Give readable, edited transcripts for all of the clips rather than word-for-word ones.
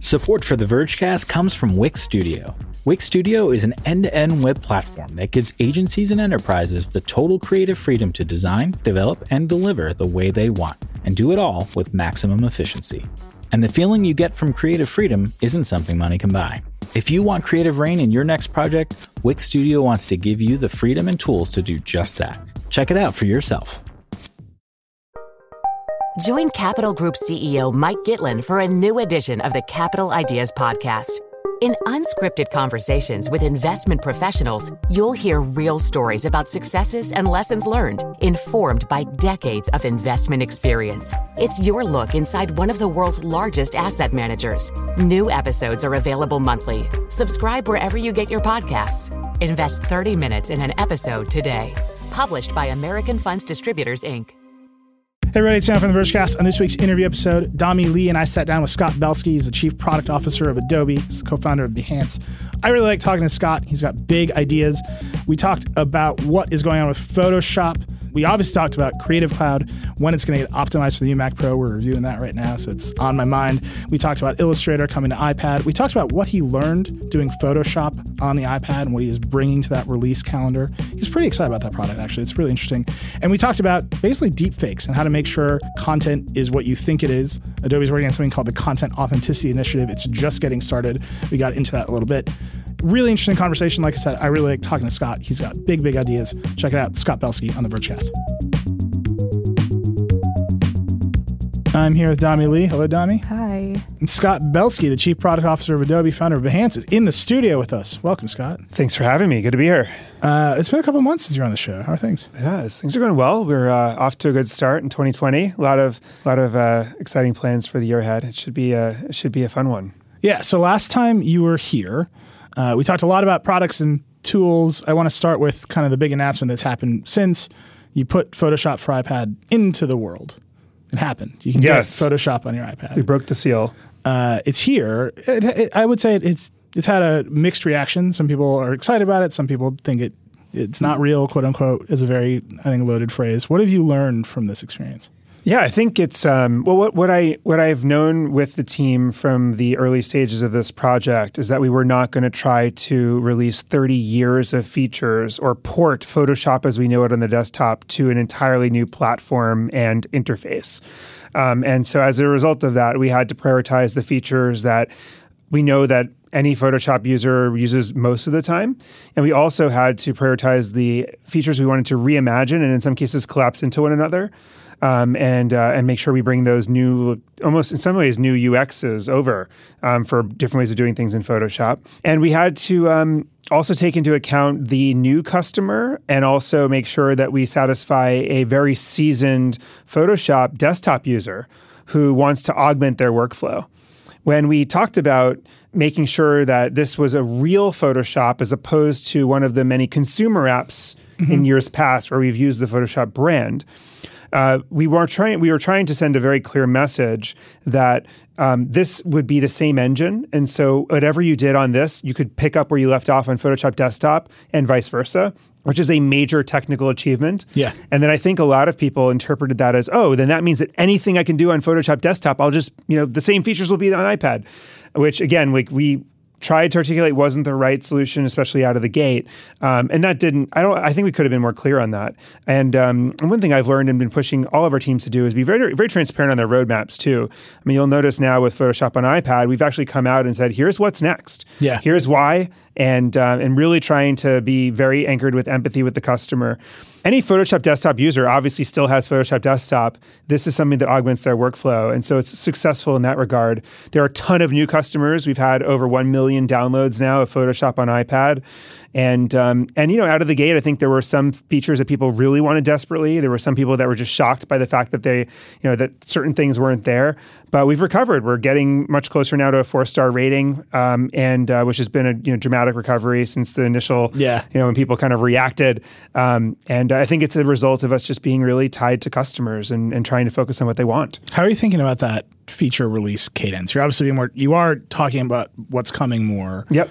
Support for the Vergecast comes from Wix Studio. Wix Studio is an end-to-end web platform that gives agencies and enterprises the total creative freedom to design, develop, and deliver the way they want, and do it all with maximum efficiency. And the feeling you get from creative freedom isn't something money can buy. If you want creative reign in your next project, Wix Studio wants to give you the freedom and tools to do just that. Check it out for yourself. Join Capital Group CEO Mike Gitlin for a new edition of the Capital Ideas Podcast. In unscripted conversations with investment professionals, you'll hear real stories about successes and lessons learned, informed by decades of investment experience. It's your look inside one of the world's largest asset managers. New episodes are available monthly. Subscribe wherever you get your podcasts. Invest 30 minutes in an episode today. Published by American Funds Distributors, Inc. Hey everybody, it's Sam from the Vergecast. On this week's interview episode, Dami Lee and I sat down with Scott Belsky. He's the Chief Product Officer of Adobe. He's the co-founder of Behance. I really like talking to Scott. He's got big ideas. We talked about what is going on with Photoshop. We obviously talked about Creative Cloud, when it's going to get optimized for the UMac Pro. We're reviewing that right now, so it's on my mind. We talked about Illustrator coming to iPad. We talked about what he learned doing Photoshop on the iPad and what he is bringing to that release calendar. He's pretty excited about that product, actually. It's really interesting. And we talked about basically deepfakes and how to make sure content is what you think it is. Adobe's working on something called the Content Authenticity Initiative. It's just getting started. We got into that a little bit. Really interesting conversation. Like I said, I really like talking to Scott. He's got big, big ideas. Check it out. Scott Belsky on the Vergecast. I'm here with Dami Lee. Hello, Dami. Hi. And Scott Belsky, the Chief Product Officer of Adobe, founder of Behance, is in the studio with us. Welcome, Scott. Thanks for having me. Good to be here. It's been a couple months since you're on the show. How are things? Yes, things are going well. We're off to a good start in 2020. A lot of exciting plans for the year ahead. It should be a fun one. Yeah. So last time you were here, we talked a lot about products and tools. I want to start with kind of the big announcement that's happened since you put Photoshop for iPad into the world. It happened. You can get Photoshop on your iPad. We broke the seal. It's here. I would say it's had a mixed reaction. Some people are excited about it. Some people think it's not real, quote unquote, is a very, I think, loaded phrase. What have you learned from this experience? Yeah, I think it's what I've known with the team from the early stages of this project is that we were not going to try to release 30 years of features or port Photoshop as we know it on the desktop to an entirely new platform and interface. And so as a result of that, we had to prioritize the features that we know that any Photoshop user uses most of the time. And we also had to prioritize the features we wanted to reimagine and in some cases collapse into one another. And make sure we bring those new, almost in some ways, new UXs over for different ways of doing things in Photoshop. And we had to also take into account the new customer and also make sure that we satisfy a very seasoned Photoshop desktop user who wants to augment their workflow. When we talked about making sure that this was a real Photoshop as opposed to one of the many consumer apps in years past where we've used the Photoshop brand, we were trying to send a very clear message that this would be the same engine. And so whatever you did on this, you could pick up where you left off on Photoshop Desktop and vice versa, which is a major technical achievement. Yeah. And then I think a lot of people interpreted that as, oh, then that means that anything I can do on Photoshop Desktop, I'll just, the same features will be on iPad, which again, we tried to articulate wasn't the right solution, especially out of the gate. And that didn't, I think we could have been more clear on that. And one thing I've learned and been pushing all of our teams to do is be very, very transparent on their roadmaps too. I mean, you'll notice now with Photoshop on iPad, we've actually come out and said, here's what's next. Yeah. Here's why. And really trying to be very anchored with empathy with the customer. Any Photoshop Desktop user obviously still has Photoshop Desktop. This is something that augments their workflow. And so it's successful in that regard. There are a ton of new customers. We've had over 1 million downloads now of Photoshop on iPad. And out of the gate, I think there were some features that people really wanted desperately. There were some people that were just shocked by the fact that that certain things weren't there. But we've recovered. We're getting much closer now to a 4-star rating, which has been a dramatic recovery since the initial, when people kind of reacted. And I think it's a result of us just being really tied to customers and trying to focus on what they want. How are you thinking about that feature release cadence? You're obviously you are talking about what's coming more. Yep.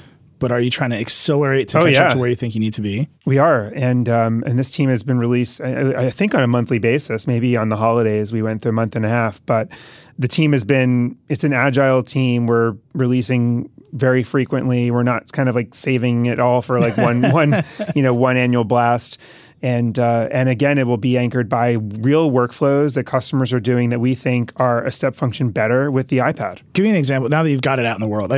but are you trying to accelerate to catch up to where you think you need to be? We are. And this team has been released, I think, on a monthly basis. Maybe on the holidays, we went through a month and a half. But the team it's an agile team. We're releasing very frequently. We're not kind of like saving it all for like one annual blast. And again, it will be anchored by real workflows that customers are doing that we think are a step function better with the iPad. Give me an example. Now that you've got it out in the world.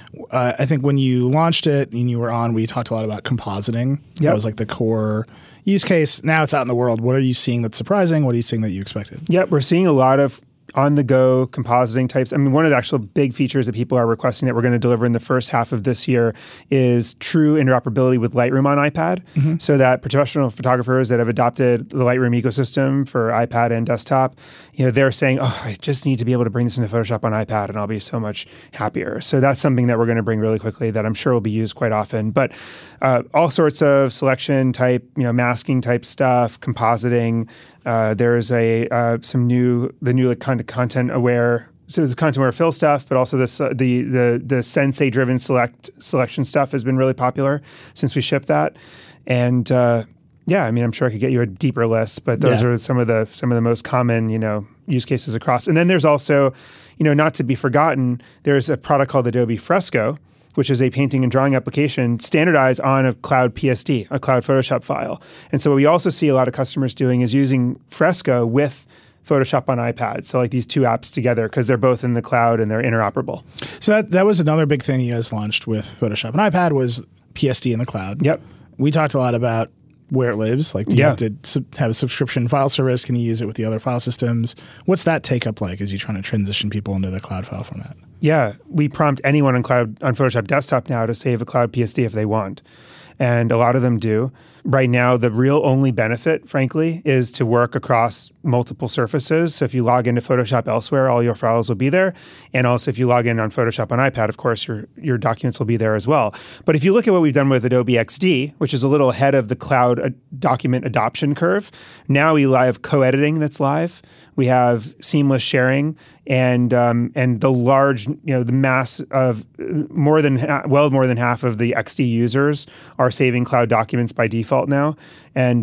I think when you launched it and you were on, we talked a lot about compositing. Yep. That was like the core use case. Now it's out in the world. What are you seeing that's surprising? What are you seeing that you expected? Yep, we're seeing a lot of on-the-go compositing types. I mean, one of the actual big features that people are requesting that we're going to deliver in the first half of this year is true interoperability with Lightroom on iPad, so that professional photographers that have adopted the Lightroom ecosystem for iPad and desktop, they're saying, I just need to be able to bring this into Photoshop on iPad and I'll be so much happier. So that's something that we're going to bring really quickly that I'm sure will be used quite often. But all sorts of selection type, masking type stuff, compositing. There's the new kind of content aware, so the content aware fill stuff, but also the Sensei driven selection stuff has been really popular since we shipped that. And I'm sure I could get you a deeper list, but those are some of the most common use cases across. And then there's also, not to be forgotten, there's a product called Adobe Fresco, which is a painting and drawing application standardized on a cloud PSD, a cloud Photoshop file. And so what we also see a lot of customers doing is using Fresco with Photoshop on iPad. So like these two apps together because they're both in the cloud and they're interoperable. So that was another big thing you guys launched with Photoshop and iPad was PSD in the cloud. Yep. We talked a lot about where it lives. Like, do you have to have a subscription file service? Can you use it with the other file systems? What's that take up like as you're trying to transition people into the cloud file format? Yeah, we prompt anyone on Photoshop Desktop now to save a cloud PSD if they want. And a lot of them do. Right now, the real only benefit, frankly, is to work across multiple surfaces. So if you log into Photoshop elsewhere, all your files will be there. And also if you log in on Photoshop on iPad, of course, your documents will be there as well. But if you look at what we've done with Adobe XD, which is a little ahead of the cloud document adoption curve, now we have co-editing that's live. We have seamless sharing and the large, the mass of more than half of the XD users are saving cloud documents by default now. And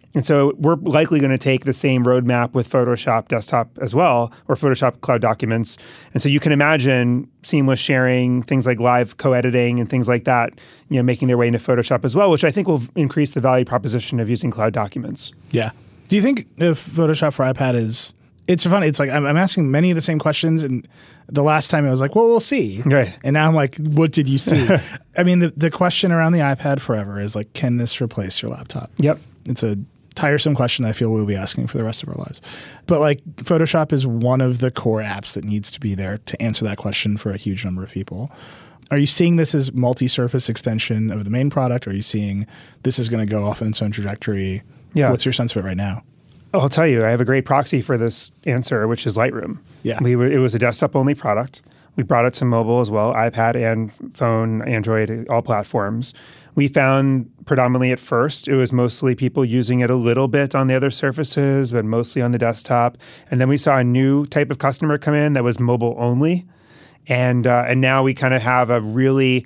so we're likely going to take the same roadmap with Photoshop Desktop as well, or Photoshop Cloud Documents. And so you can imagine seamless sharing, things like live co-editing and things like that, making their way into Photoshop as well, which I think will increase the value proposition of using cloud documents. Yeah. Do you think if Photoshop for iPad it's funny. It's like I'm asking many of the same questions, and the last time I was like, well, we'll see. Right. And now I'm like, what did you see? I mean, the question around the iPad forever is like, can this replace your laptop? Yep. It's a tiresome question I feel we'll be asking for the rest of our lives. But like Photoshop is one of the core apps that needs to be there to answer that question for a huge number of people. Are you seeing this as multi-surface extension of the main product? Or are you seeing this is going to go off in its own trajectory? Yeah. What's your sense of it right now? I'll tell you, I have a great proxy for this answer, which is Lightroom. Yeah. It was a desktop-only product. We brought it to mobile as well, iPad and phone, Android, all platforms. We found predominantly at first, it was mostly people using it a little bit on the other surfaces, but mostly on the desktop. And then we saw a new type of customer come in that was mobile only. And now we kind of have a really,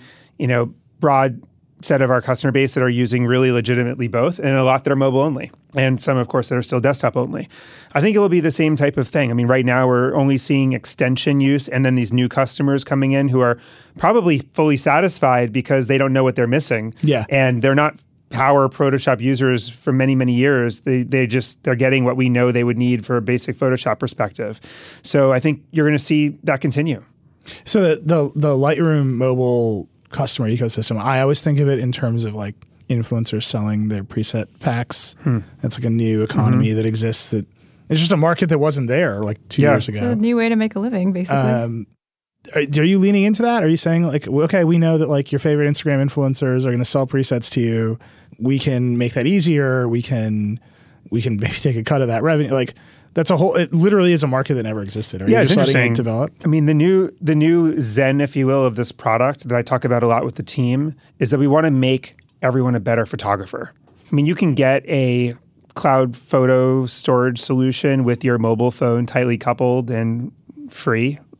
broad set of our customer base that are using really legitimately both, and a lot that are mobile only, and some, of course, that are still desktop only. I think it will be the same type of thing. I mean, right now we're only seeing extension use, and then these new customers coming in who are probably fully satisfied because they don't know what they're missing. Yeah. And they're not power Photoshop users for many, many years. They're getting what we know they would need for a basic Photoshop perspective. So I think you're going to see that continue. So the Lightroom mobile customer ecosystem, I always think of it in terms of like influencers selling their preset packs. That's like a new economy that exists. That it's just a market that wasn't there like 2 years ago. It's a new way to make a living, basically. Are you leaning into that? Are you saying like, okay, we know that like your favorite Instagram influencers are going to sell presets to you. We can make that easier. We can maybe take a cut of that revenue. Like that's it literally is a market that never existed. Are you just letting it develop? I mean, the new zen, if you will, of this product that I talk about a lot with the team is that we want to make everyone a better photographer. I mean, you can get a cloud photo storage solution with your mobile phone tightly coupled and free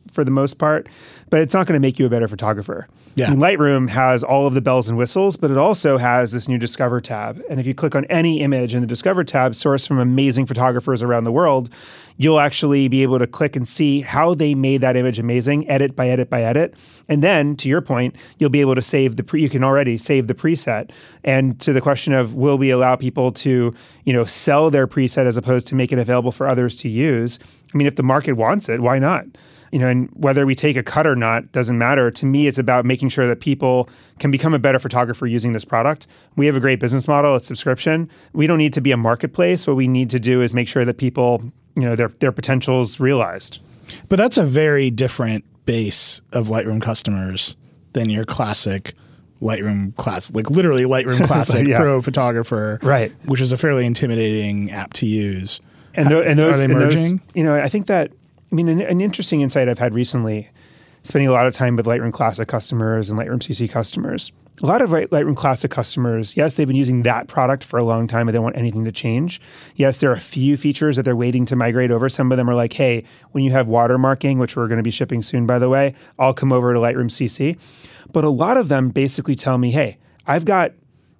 for the most part, but it's not going to make you a better photographer. Yeah. I mean, Lightroom has all of the bells and whistles, but it also has this new Discover tab. And if you click on any image in the Discover tab, sourced from amazing photographers around the world, you'll actually be able to click and see how they made that image amazing, edit by edit by edit. And then, to your point, you'll be able to save you can already save the preset. And to the question of, will we allow people to, sell their preset as opposed to make it available for others to use? I mean, if the market wants it, why not? And whether we take a cut or not doesn't matter. To me, it's about making sure that people can become a better photographer using this product. We have a great business model. It's subscription. We don't need to be a marketplace. What we need to do is make sure that people, their potential is realized. But that's a very different base of Lightroom customers than your classic Lightroom Classic, like literally Lightroom Classic Pro photographer, right? Which is a fairly intimidating app to use. And those are they merging? I think that. An interesting insight I've had recently, spending a lot of time with Lightroom Classic customers and Lightroom CC customers. A lot of Lightroom Classic customers, yes, they've been using that product for a long time and they don't want anything to change. Yes, there are a few features that they're waiting to migrate over. Some of them are like, hey, when you have watermarking, which we're going to be shipping soon, by the way, I'll come over to Lightroom CC. But a lot of them basically tell me, hey, I've got,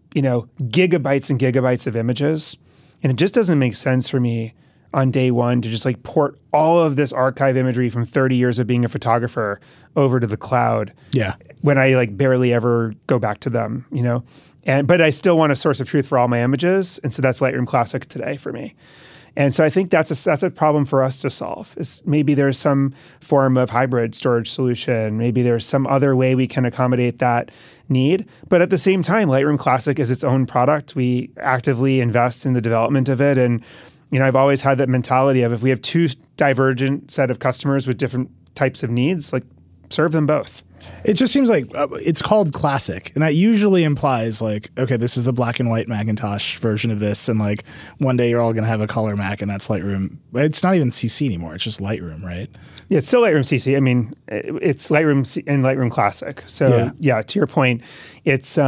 gigabytes and gigabytes of images, and it just doesn't make sense for me on day one to just port all of this archive imagery from 30 years of being a photographer over to the cloud. Yeah. When I barely ever go back to them, but I still want a source of truth for all my images. And so that's Lightroom Classic today for me. And so I think that's a problem for us to solve. Is maybe there's some form of hybrid storage solution. Maybe there's some other way we can accommodate that need. But at the same time, Lightroom Classic is its own product. We actively invest in the development of it. And I've always had that mentality of, if we have two divergent set of customers with different types of needs, serve them both. It just seems like it's called Classic, and that usually implies okay, this is the black and white Macintosh version of this, and one day you're all going to have a color Mac, and that's Lightroom. It's not even CC anymore; it's just Lightroom, right? Yeah, it's still Lightroom CC. I mean, it's Lightroom and Lightroom Classic. So yeah, to your point, it's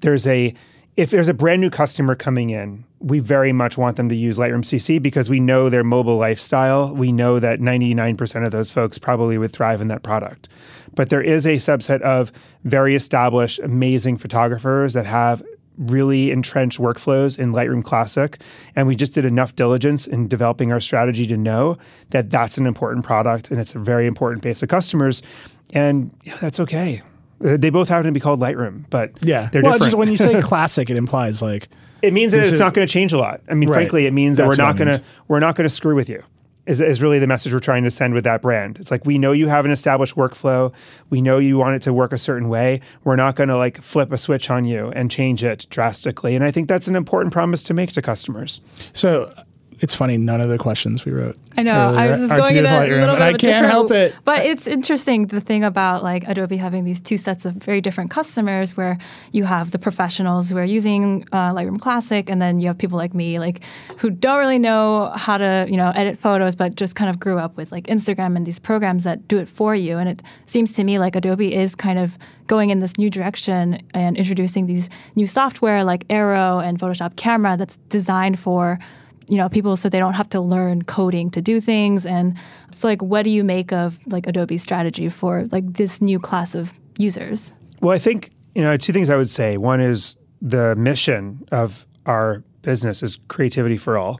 if there's a brand new customer coming in, we very much want them to use Lightroom CC because we know their mobile lifestyle. We know that 99% of those folks probably would thrive in that product. But there is a subset of very established, amazing photographers that have really entrenched workflows in Lightroom Classic. And we just did enough diligence in developing our strategy to know that that's an important product and it's a very important base of customers. And that's okay. They both happen to be called Lightroom, but they're different. Just when you say classic, it implies it means that it's not going to change a lot. I mean, frankly, it means that we're not going to screw with you. Is really the message we're trying to send with that brand. It's we know you have an established workflow. We know you want it to work a certain way. We're not going to flip a switch on you and change it drastically. And I think that's an important promise to make to customers. So it's funny, none of the questions we wrote. I know. I was going in a little bit I can't help it. But it's interesting, the thing about Adobe having these two sets of very different customers, where you have the professionals who are using Lightroom Classic, and then you have people like me, who don't really know how to, edit photos, but just kind of grew up with Instagram and these programs that do it for you. And it seems to me like Adobe is kind of going in this new direction and introducing these new software like Aero and Photoshop Camera that's designed for people so they don't have to learn coding to do things. And so what do you make of Adobe's strategy for this new class of users? Well, I think, two things I would say. One is the mission of our business is creativity for all.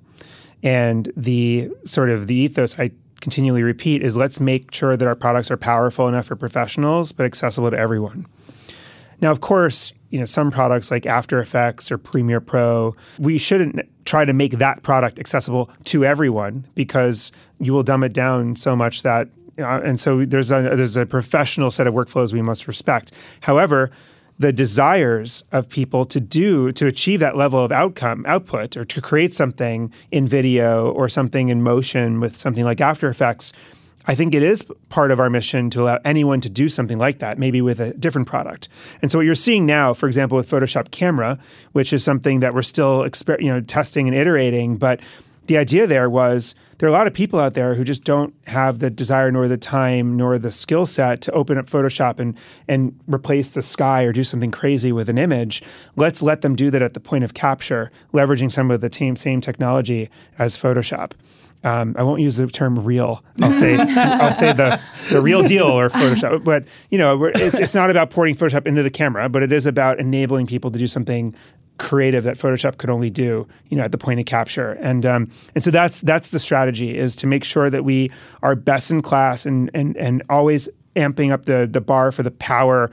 And the ethos I continually repeat is, let's make sure that our products are powerful enough for professionals, but accessible to everyone. Now, of course, some products like After Effects or Premiere Pro, we shouldn't try to make that product accessible to everyone because you will dumb it down so much that, and so there's a professional set of workflows we must respect. However, the desires of people to achieve that level of output, or to create something in video or something in motion with something like After Effects, I think it is part of our mission to allow anyone to do something like that, maybe with a different product. And so what you're seeing now, for example, with Photoshop Camera, which is something that we're still testing and iterating, but the idea there was there are a lot of people out there who just don't have the desire nor the time nor the skill set to open up Photoshop and replace the sky or do something crazy with an image. Let's let them do that at the point of capture, leveraging some of the same technology as Photoshop. I won't use the term real. I'll say the real deal or Photoshop. But it's not about porting Photoshop into the camera, but it is about enabling people to do something creative that Photoshop could only do, at the point of capture. And so that's the strategy, is to make sure that we are best in class and always amping up the bar for the power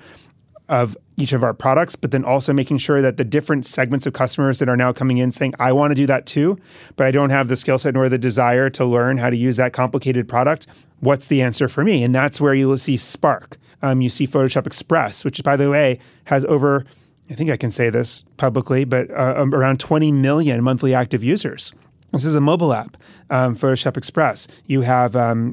of each of our products, but then also making sure that the different segments of customers that are now coming in saying, I want to do that too, but I don't have the skill set nor the desire to learn how to use that complicated product. What's the answer for me? And that's where you will see Spark. You see Photoshop Express, which, by the way, has over, I think I can say this publicly, but around 20 million monthly active users. This is a mobile app, Photoshop Express. You have,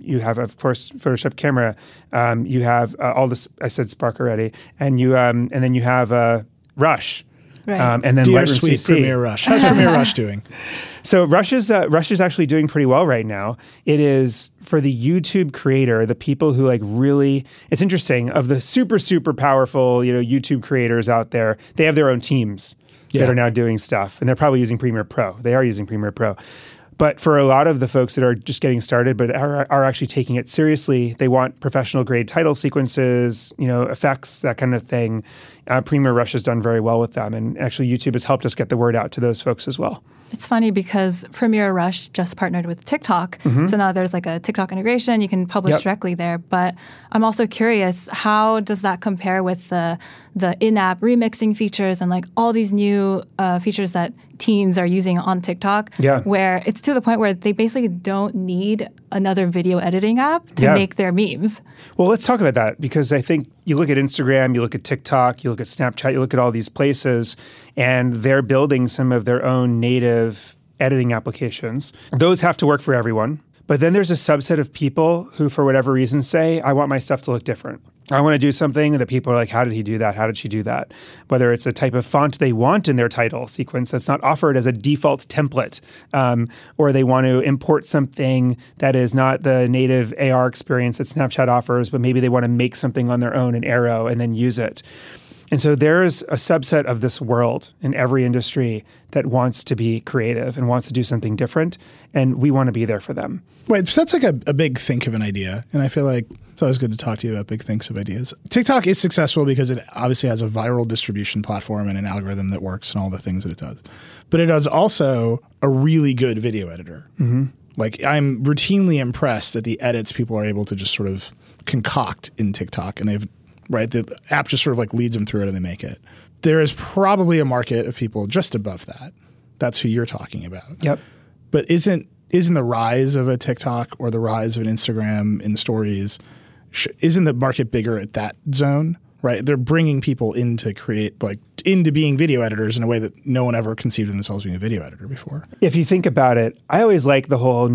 of course, Photoshop Camera. You have all this. I said Spark already, and then you have Rush, right. And then Dear Lightroom sweet CC. Premiere Rush. How's Premiere Rush doing? So Rush is actually doing pretty well right now. It is for the YouTube creator, the people who really. It's interesting, of the super super powerful YouTube creators out there. They have their own teams. That are now doing stuff. And they're probably using Premiere Pro. They are using Premiere Pro. But for a lot of the folks that are just getting started but are actually taking it seriously, they want professional grade title sequences, effects, that kind of thing. Premiere Rush has done very well with them. And actually YouTube has helped us get the word out to those folks as well. It's funny because Premiere Rush just partnered with TikTok. Mm-hmm. So now there's a TikTok integration. You can publish directly there. But I'm also curious, how does that compare with the in-app remixing features and all these new features that teens are using on TikTok, where it's to the point where they basically don't need another video editing app to make their memes? Well, let's talk about that, because I think you look at Instagram, you look at TikTok, you look at Snapchat, you look at all these places, and they're building some of their own native editing applications. Those have to work for everyone. But then there's a subset of people who, for whatever reason, say, I want my stuff to look different. I want to do something that people are like, how did he do that? How did she do that? Whether it's a type of font they want in their title sequence that's not offered as a default template, or they want to import something that is not the native AR experience that Snapchat offers, but maybe they want to make something on their own in Aero and then use it. And so there's a subset of this world in every industry that wants to be creative and wants to do something different, and we want to be there for them. Wait, so that's a big think of an idea, and I feel like it's always good to talk to you about big thinks of ideas. TikTok is successful because it obviously has a viral distribution platform and an algorithm that works and all the things that it does. But it is also a really good video editor. Mm-hmm. I'm routinely impressed at the edits people are able to just sort of concoct in TikTok, and the app just sort of leads them through it and they make it. There is probably a market of people just above that. That's who you're talking about. Yep. But isn't the rise of a TikTok or the rise of an Instagram in stories, isn't the market bigger at that zone? Right? They're bringing people in to create, into being video editors in a way that no one ever conceived of themselves being a video editor before. If you think about it, I always like the whole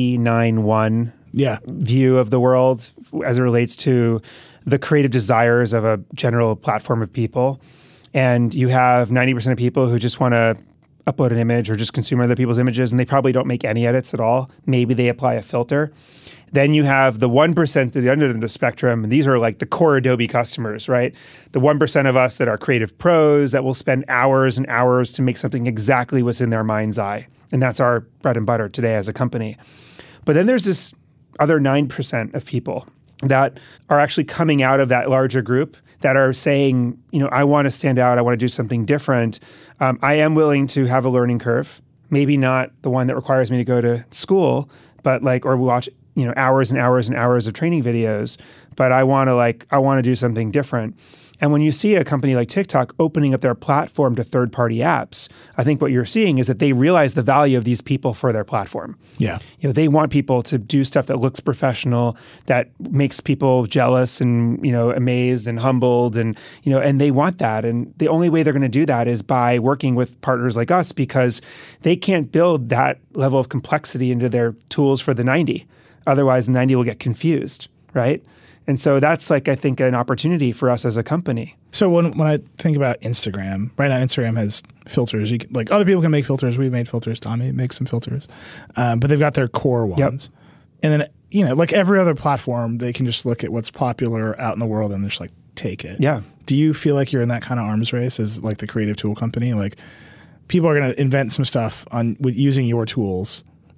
99-1 view of the world as it relates to the creative desires of a general platform of people. And you have 90% of people who just want to upload an image or just consume other people's images, and they probably don't make any edits at all. Maybe they apply a filter. Then you have the 1% that are under the spectrum, and these are the core Adobe customers, right? The 1% of us that are creative pros that will spend hours and hours to make something exactly what's in their mind's eye. And that's our bread and butter today as a company. But then there's this other 9% of people that are actually coming out of that larger group that are saying, I want to stand out. I want to do something different. I am willing to have a learning curve, maybe not the one that requires me to go to school, but or watch, hours and hours and hours of training videos. But I want to do something different. And when you see a company like TikTok opening up their platform to third-party apps, I think what you're seeing is that they realize the value of these people for their platform. Yeah. They want people to do stuff that looks professional, that makes people jealous and, amazed and humbled, and, and they want that. And the only way they're going to do that is by working with partners like us, because they can't build that level of complexity into their tools for the 90. Otherwise, the 90 will get confused, right? And so that's I think an opportunity for us as a company. So when I think about Instagram, right now Instagram has filters. You can, other people can make filters. We've made filters. Tommy makes some filters. But they've got their core ones. Yep. And then, like every other platform, they can just look at what's popular out in the world and just take it. Yeah. Do you feel like you're in that kind of arms race as the creative tool company? People are going to invent some stuff with using your tools,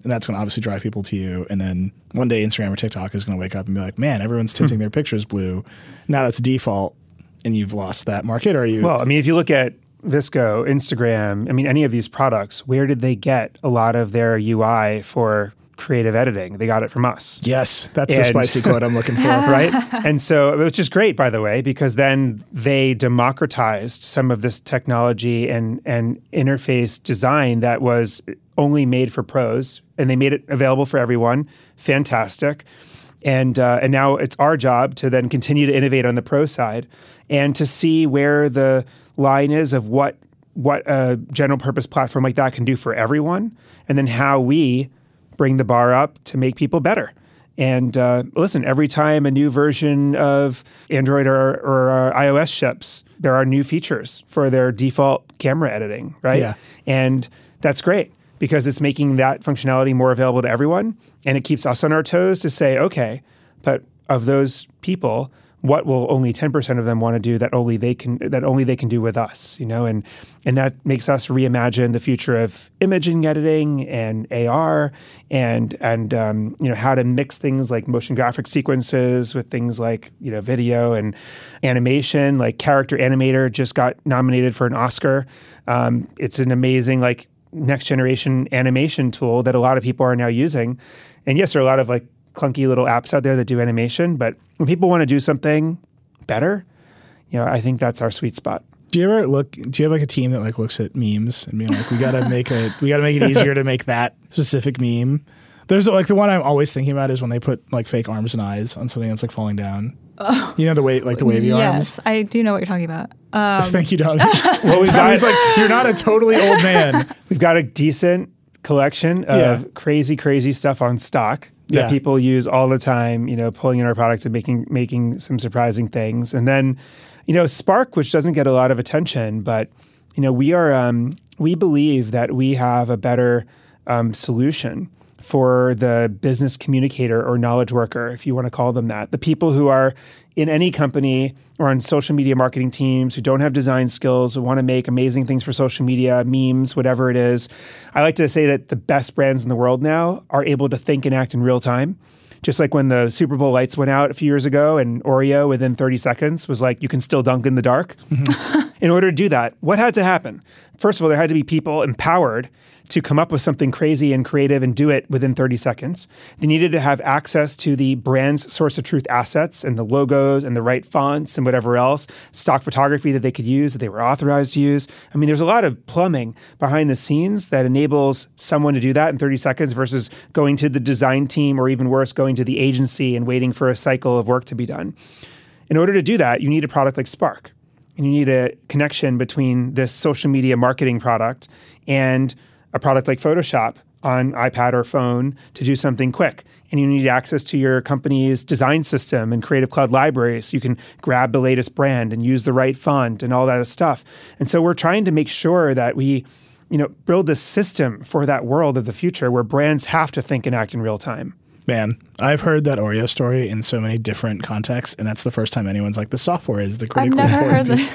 and that's going to obviously drive people to you. And then one day Instagram or TikTok is going to wake up and be like, man, everyone's tinting their pictures blue. Now that's default, and you've lost that market. Or are you? Well, I mean, if you look at Visco, Instagram, I mean, any of these products, where did they get a lot of their UI for creative editing? They got it from us. Yes, that's the spicy quote I'm looking for. Right? And so it was just great, by the way, because then they democratized some of this technology and interface design that was only made for pros, and they made it available for everyone. Fantastic. And now it's our job to then continue to innovate on the pro side and to see where the line is of what a general purpose platform like that can do for everyone, and then how we bring the bar up to make people better. And listen, every time a new version of Android or iOS ships, there are new features for their default camera editing, right? Yeah. And that's great because it's making that functionality more available to everyone, and it keeps us on our toes to say, okay, but of those people, what will only 10% of them want to do that only they can do with us, you know, and that makes us reimagine the future of imaging editing and AR and you know, how to mix things like motion graphic sequences with things like, you know, video and animation. Like Character Animator just got nominated for an Oscar. It's an amazing like next generation animation tool that a lot of people are now using. And yes, there are a lot of like clunky little apps out there that do animation, but when people want to do something better, you know, I think that's our sweet spot. Do you have like a team that like looks at memes and being like, we gotta make it easier to make that specific meme? There's like the one I'm always thinking about is when they put like fake arms and eyes on something that's like falling down. Oh. You know the wavy arms? Yes, I do know what you're talking about. Thank you, Don. Well, Tommy's like, you're not a totally old man. We've got a decent collection of crazy stuff on stock that people use all the time, you know, pulling in our products and making some surprising things. And then, you know, Spark, which doesn't get a lot of attention, but, you know, we believe that we have a better solution for the business communicator or knowledge worker, if you want to call them that. The people who are in any company or on social media marketing teams who don't have design skills, who want to make amazing things for social media, memes, whatever it is. I like to say that the best brands in the world now are able to think and act in real time. Just like when the Super Bowl lights went out a few years ago and Oreo within 30 seconds was like, you can still dunk in the dark. Mm-hmm. In order to do that, what had to happen? First of all, there had to be people empowered to come up with something crazy and creative and do it within 30 seconds. They needed to have access to the brand's source of truth assets and the logos and the right fonts and whatever else, stock photography that they could use, that they were authorized to use. I mean, there's a lot of plumbing behind the scenes that enables someone to do that in 30 seconds versus going to the design team or even worse, going to the agency and waiting for a cycle of work to be done. In order to do that, you need a product like Spark. And you need a connection between this social media marketing product and a product like Photoshop on iPad or phone to do something quick. And you need access to your company's design system and Creative Cloud libraries so you can grab the latest brand and use the right font and all that stuff. And so we're trying to make sure that we, you know, build a system for that world of the future where brands have to think and act in real time. Man, I've heard that Oreo story in so many different contexts, and that's the first time anyone's like, the software is the critically important piece.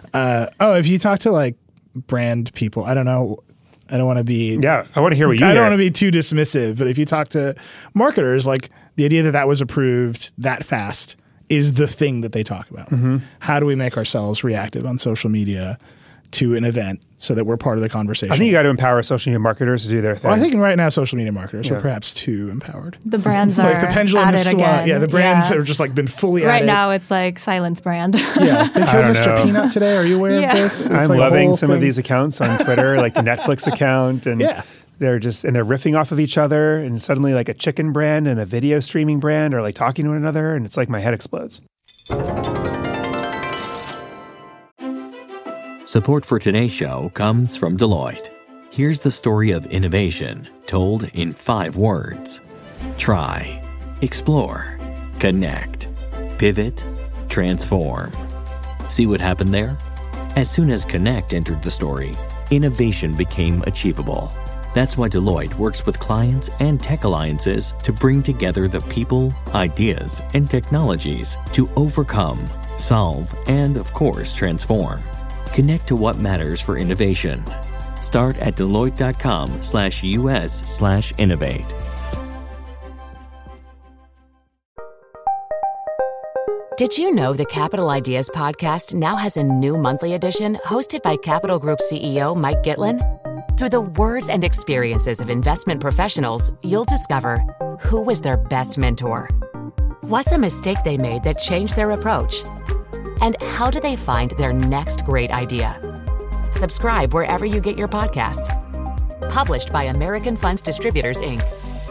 If you talk to like brand people, I don't know. I don't want to be... Yeah, I want to hear what you hear. I don't want to be too dismissive, but if you talk to marketers, like the idea that was approved that fast is the thing that they talk about. Mm-hmm. How do we make ourselves reactive on social media to an event so that we're part of the conversation? I think you got to empower social media marketers to do their thing. Well, I think right now social media marketers are perhaps too empowered. The brands are like the pendulum at has it swung. again. Yeah, the brands have just like been fully right at it. Right now it's like silence brand. Yeah, they killed Mr. Peanut today. Are you aware of this? It's I'm like loving some of these accounts on Twitter, like the Netflix account, and they're riffing off of each other, and suddenly like a chicken brand and a video streaming brand are like talking to one another, and it's like my head explodes. Support for today's show comes from Deloitte. Here's the story of innovation told in 5 words. Try, explore, connect, pivot, transform. See what happened there? As soon as connect entered the story, innovation became achievable. That's why Deloitte works with clients and tech alliances to bring together the people, ideas, and technologies to overcome, solve, and of course, transform. Connect to what matters for innovation. Start at Deloitte.com/US/innovate. Did you know the Capital Ideas podcast now has a new monthly edition hosted by Capital Group CEO Mike Gitlin? Through the words and experiences of investment professionals, you'll discover who was their best mentor, what's a mistake they made that changed their approach, and how do they find their next great idea. Subscribe wherever you get your podcasts. Published by American Funds Distributors, Inc.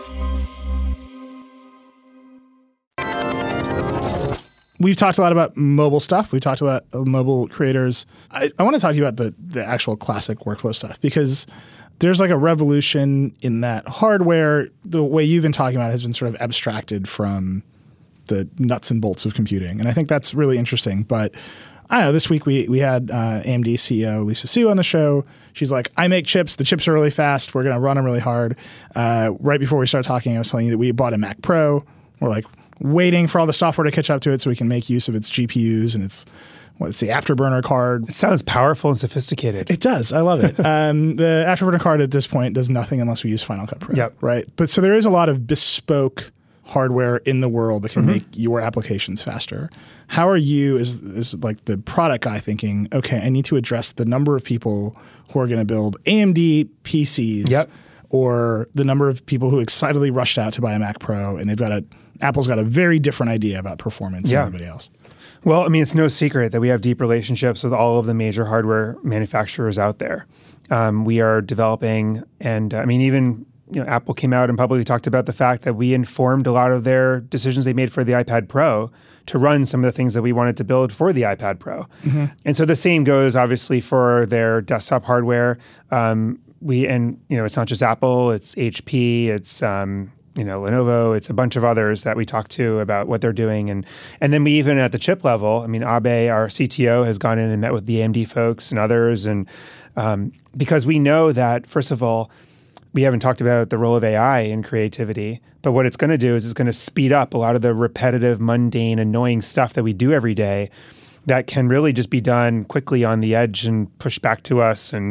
We've talked a lot about mobile stuff. We've talked about mobile creators. I want to talk to you about the actual classic workflow stuff, because there's like a revolution in that hardware. The way you've been talking about it has been sort of abstracted from the nuts and bolts of computing. And I think that's really interesting. But I don't know, this week we had AMD CEO Lisa Su on the show. She's like, I make chips. The chips are really fast. We're going to run them really hard. Right before we started talking, I was telling you that we bought a Mac Pro. We're like waiting for all the software to catch up to it so we can make use of its GPUs and it's the Afterburner card. It sounds powerful and sophisticated. It does. I love it. The Afterburner card at this point does nothing unless we use Final Cut Pro. Yep. Right. But so there is a lot of bespoke hardware in the world that can make your applications faster. How are you as like the product guy thinking, okay, I need to address the number of people who are going to build AMD PCs or the number of people who excitedly rushed out to buy a Mac Pro and Apple's got a very different idea about performance than everybody else. Well, I mean, it's no secret that we have deep relationships with all of the major hardware manufacturers out there. We are developing, and I mean, even Apple came out and publicly talked about the fact that we informed a lot of their decisions they made for the iPad Pro to run some of the things that we wanted to build for the iPad Pro. And so the same goes obviously for their desktop hardware. It's not just Apple, it's HP, it's Lenovo, it's a bunch of others that we talk to about what they're doing. And then we even at the chip level, I mean, Abe, our CTO, has gone in and met with the AMD folks and others. And because we know that, first of all, we haven't talked about the role of AI in creativity, but what it's going to do is it's going to speed up a lot of the repetitive, mundane, annoying stuff that we do every day that can really just be done quickly on the edge and push back to us and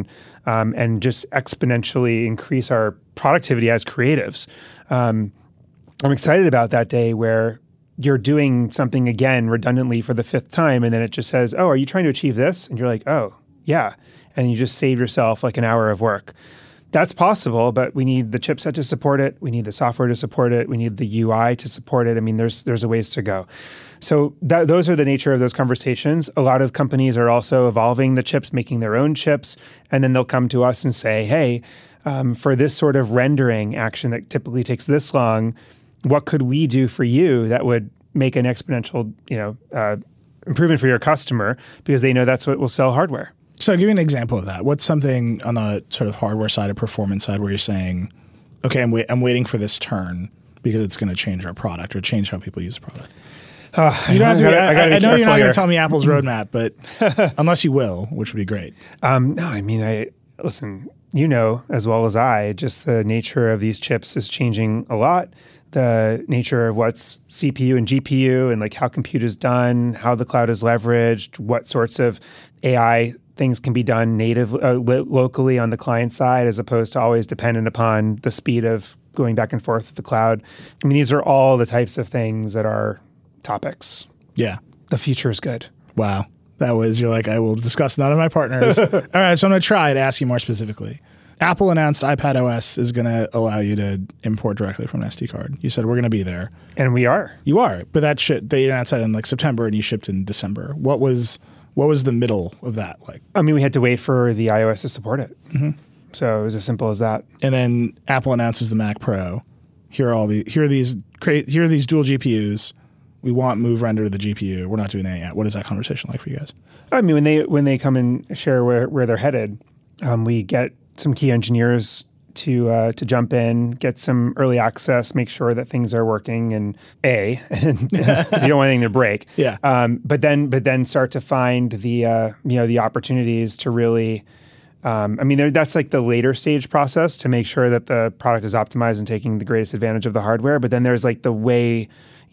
just exponentially increase our productivity as creatives. I'm excited about that day where you're doing something again redundantly for the fifth time, and then it just says, oh, are you trying to achieve this? And you're like, oh, yeah. And you just save yourself like an hour of work. That's possible, but we need the chipset to support it. We need the software to support it. We need the UI to support it. I mean, there's a ways to go. So those are the nature of those conversations. A lot of companies are also evolving the chips, making their own chips, and then they'll come to us and say, hey, for this sort of rendering action that typically takes this long, what could we do for you that would make an exponential, improvement for your customer, because they know that's what will sell hardware. So give me an example of that. What's something on the sort of hardware side or performance side where you're saying, okay, I'm waiting for this turn because it's going to change our product or change how people use the product? You don't have to. I know you're not going to tell me Apple's roadmap, but unless you will, which would be great. No, I mean, listen, as well as I, just the nature of these chips is changing a lot. The nature of what's CPU and GPU and like how compute is done, how the cloud is leveraged, what sorts of AI things can be done native locally on the client side as opposed to always dependent upon the speed of going back and forth with the cloud. I mean, these are all the types of things that are topics. Yeah. The future is good. Wow. You're like, I will discuss none of my partners. All right, so I'm going to try to ask you more specifically. Apple announced iPadOS is going to allow you to import directly from an SD card. You said we're going to be there. And we are. You are. But they announced that in like September and you shipped in December. What was the middle of that like? I mean, we had to wait for the iOS to support it. So it was as simple as that. And then Apple announces the Mac Pro. Here are these dual GPUs. We want Move Render to the GPU. We're not doing that yet. What is that conversation like for you guys? I mean, when they come and share where they're headed, we get some key engineers to jump in, get some early access, make sure that things are working, and because you don't want anything to break. Yeah. But then start to find the opportunities to really. That's like the later stage process to make sure that the product is optimized and taking the greatest advantage of the hardware. But then there's like the way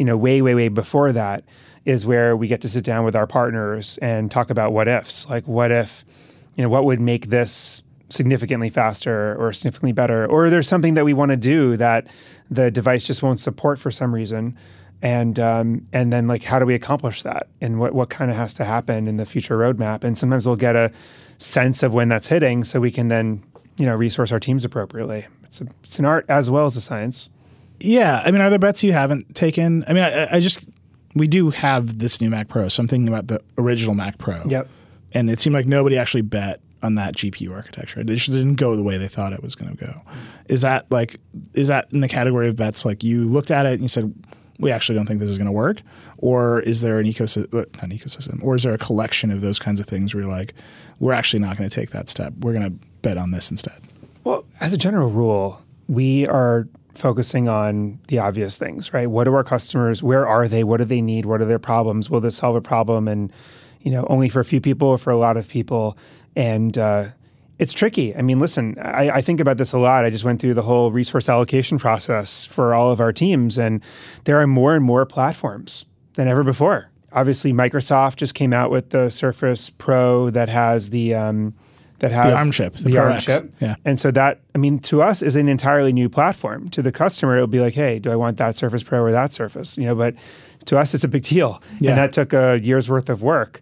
before that is where we get to sit down with our partners and talk about what ifs. Like what if, what would make this significantly faster or significantly better, or there's something that we want to do that the device just won't support for some reason. And then like, how do we accomplish that? And what kind of has to happen in the future roadmap? And sometimes we'll get a sense of when that's hitting so we can then, resource our teams appropriately. It's an art as well as a science. Yeah. I mean, are there bets you haven't taken? I mean, we do have this new Mac Pro, so I'm thinking about the original Mac Pro. Yep. And it seemed like nobody actually bet on that GPU architecture. It just didn't go the way they thought it was going to go. Is that in the category of bets, like you looked at it and you said, we actually don't think this is going to work? Or is there an ecosystem, or is there a collection of those kinds of things where you're like, we're actually not going to take that step. We're going to bet on this instead? Well, as a general rule, we are focusing on the obvious things, right? What do our customers, where are they? What do they need? What are their problems? Will this solve a problem? And, only for a few people or for a lot of people? And it's tricky. I mean, listen, I think about this a lot. I just went through the whole resource allocation process for all of our teams, and there are more and more platforms than ever before. Obviously, Microsoft just came out with the Surface Pro that has the ARM chip. The ARM chip. Yeah. And so that, to us is an entirely new platform. To the customer, it'll be like, hey, do I want that Surface Pro or that Surface? But to us, it's a big deal. Yeah. And that took a year's worth of work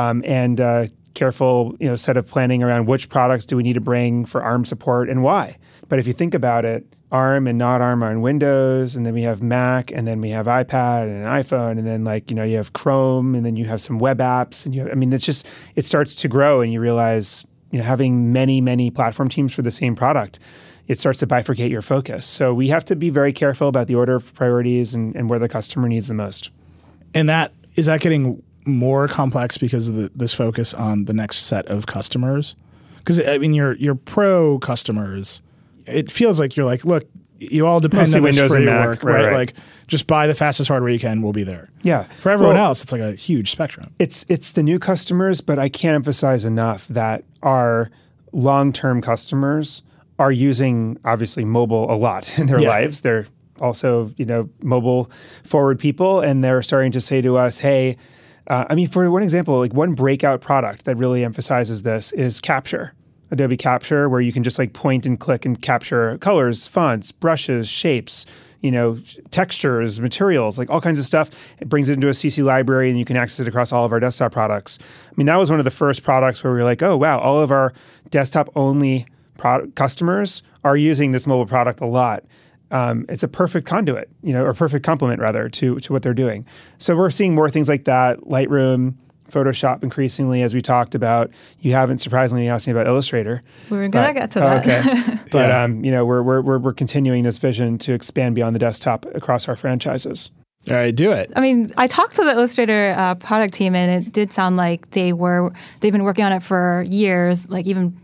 and careful set of planning around which products do we need to bring for ARM support and why. But if you think about it, ARM and not ARM are on Windows, and then we have Mac, and then we have iPad and an iPhone, and then you have Chrome, and then you have some web apps, and it starts to grow, and you realize having many, many platform teams for the same product, it starts to bifurcate your focus. So we have to be very careful about the order of priorities and where the customer needs the most. And is that getting more complex because of this focus on the next set of customers? Because your pro customers, it feels like you're like, look, you all depend on this for your work, right? Like, just buy the fastest hardware you can. We'll be there. Yeah. For everyone else, it's like a huge spectrum. It's the new customers, but I can't emphasize enough that our long-term customers are using, obviously, mobile a lot in their lives. They're also, mobile forward people, and they're starting to say to us, hey, for one example, like one breakout product that really emphasizes this is Capture. Adobe Capture, where you can just like point and click and capture colors, fonts, brushes, shapes, textures, materials, like all kinds of stuff. It brings it into a CC library and you can access it across all of our desktop products. That was one of the first products where we were like, oh, wow, all of our desktop-only customers are using this mobile product a lot. It's a perfect conduit, or perfect complement, rather, to what they're doing. So we're seeing more things like that, Lightroom, Photoshop increasingly, as we talked about. You haven't surprisingly asked me about Illustrator. We're going to get to that. Okay. But we're continuing this vision to expand beyond the desktop across our franchises. All right, do it. I talked to the Illustrator product team, and it did sound like they've been working on it for years, like even